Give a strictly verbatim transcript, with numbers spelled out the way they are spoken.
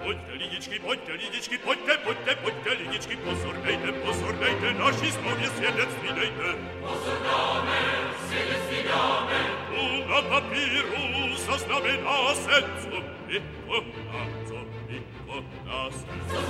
poďte, lidičky, poďte, lidičky, poďte, poďte, poďte, lidičky, pozor, dejte, pozor, dejte, naši znovie svedectví dejte. Pozor dáme, svedectví dáme. Tu na papíru zaznamená se, co mi to, a co mi to nás.